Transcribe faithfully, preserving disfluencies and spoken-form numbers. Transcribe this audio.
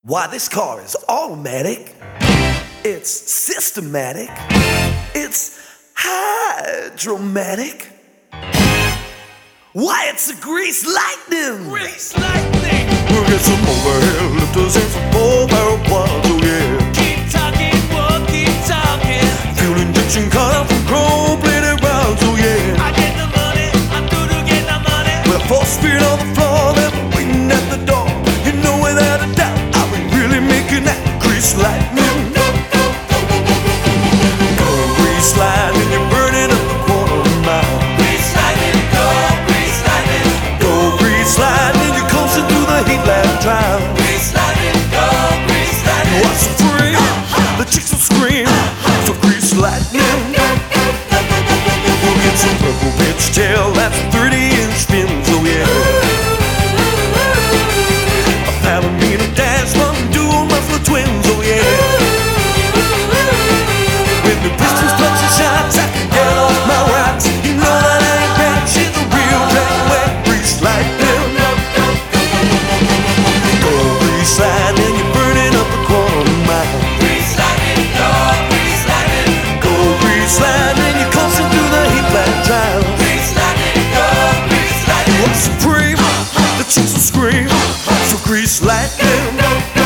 Why, this car is automatic, it's systematic, it's hydromatic. Why, it's a grease lightning! Grease lightning! We'll get some overhead lifters and some four-barrel quads, oh yeah. Keep talking, we'll keep talking. Fuel injection cut out from chrome-plated rounds, oh yeah. I get the money, I'm through to get the money. We're full speed on the floor, then we're waiting at the door. You know without a doubt, are we really making that grease lightning? Go grease lightning, you're burning up the quarter mile. Grease lightning, go, grease lightning. Go grease lightning, you're coasting through the heat lap drive. Grease lightning, go, grease lightning. What's the free? The chicks will scream for grease lightning. We'll get some purple pitch tail, that's thirty inch spins, oh yeah. A Palomino dash from dual muffler twins, oh yeah. When the pistons touch the shots, I can get off my rocks. You know that I ain't bad, she's a real drag wet grease lightning. Go grease lightning, you're burning up a quarter mile. Grease lightning, go, grease lightning. Go grease lightning, you're coasting through the heat black drive. Grease lightning, go, grease lightning. What's supreme? The chicks will scream for grease lightning.